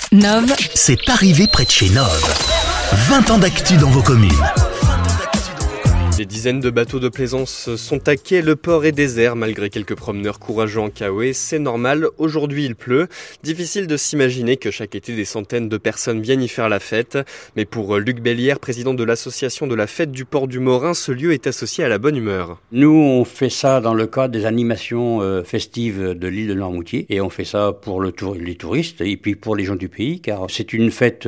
Nov, c'est arrivé près de chez Nov. 20 ans d'actu dans vos communes. Des dizaines de bateaux de plaisance sont à quai, le port est désert malgré quelques promeneurs courageux en Kawe. C'est normal, aujourd'hui il pleut. Difficile de s'imaginer que chaque été des centaines de personnes viennent y faire la fête. Mais pour Luc Bellière, président de l'association de la fête du port du Morin, ce lieu est associé à la bonne humeur. Nous, on fait ça dans le cadre des animations festives de l'île de Noirmoutier. Et on fait ça pour les touristes et puis pour les gens du pays, car c'est une fête,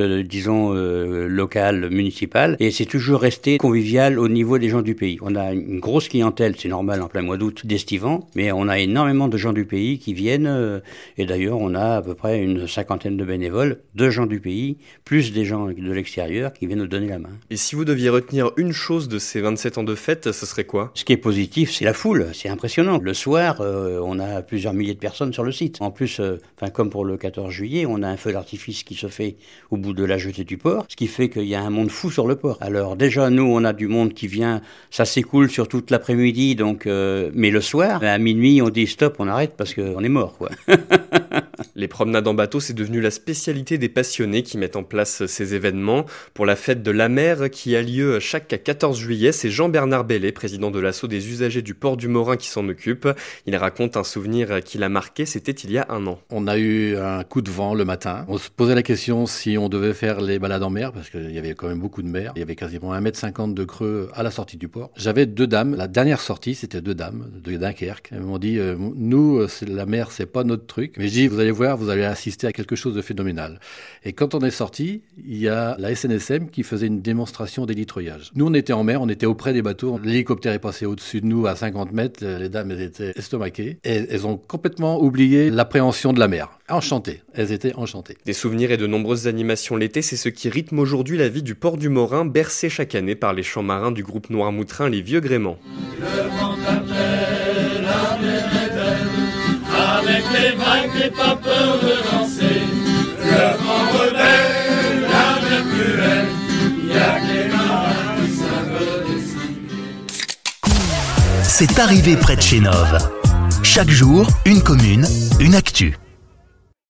locale, municipale. Et c'est toujours resté convivial au niveau des gens du pays. On a une grosse clientèle, c'est normal en plein mois d'août, d'estivants, mais on a énormément de gens du pays qui viennent, et d'ailleurs on a à peu près une cinquantaine de bénévoles, de gens du pays, plus des gens de l'extérieur qui viennent nous donner la main. Et si vous deviez retenir une chose de ces 27 ans de fête, ce serait quoi ? Ce qui est positif, c'est la foule, c'est impressionnant. Le soir, on a plusieurs milliers de personnes sur le site. En plus, comme pour le 14 juillet, on a un feu d'artifice qui se fait au bout de la jetée du port, ce qui fait qu'il y a un monde fou sur le port. Alors déjà, nous, on a du monde qui vient. Ça s'écoule sur toute l'après-midi, donc, mais le soir, à minuit, on dit stop, on arrête parce qu'on est mort, quoi. Les promenades en bateau, c'est devenu la spécialité des passionnés qui mettent en place ces événements. Pour la fête de la mer qui a lieu chaque 14 juillet, c'est Jean-Bernard Bellet, président de l'asso des usagers du port du Morin, qui s'en occupe. Il raconte un souvenir qui l'a marqué, c'était il y a un an. On a eu un coup de vent le matin. On se posait la question si on devait faire les balades en mer, parce qu'il y avait quand même beaucoup de mer. Il y avait quasiment 1,50 m de creux à la sortie du port. J'avais deux dames. La dernière sortie, c'était deux dames de Dunkerque. Elles m'ont dit, nous, la mer, c'est pas notre truc. Mais je dis, vous allez voir, vous allez assister à quelque chose de phénoménal. Et quand on est sorti, il y a la SNSM qui faisait une démonstration d'hélitreuillage. Nous, on était en mer, on était auprès des bateaux. L'hélicoptère est passé au-dessus de nous à 50 mètres. Les dames, elles étaient estomaquées. Et elles ont complètement oublié l'appréhension de la mer. Enchantées. Elles étaient enchantées. Des souvenirs et de nombreuses animations l'été, c'est ce qui rythme aujourd'hui la vie du port du Morin, bercé chaque année par les chants marins du groupe Noirmoutrin, les Vieux Gréments. Le vent appelle, la mer est belle, avec les vagues, n'aie pas peur de danser. Le vent rebelle, la mer cruelle, y a que les marins qui savent décider. C'est arrivé près de chez Nov. Chaque jour, une commune, une actu.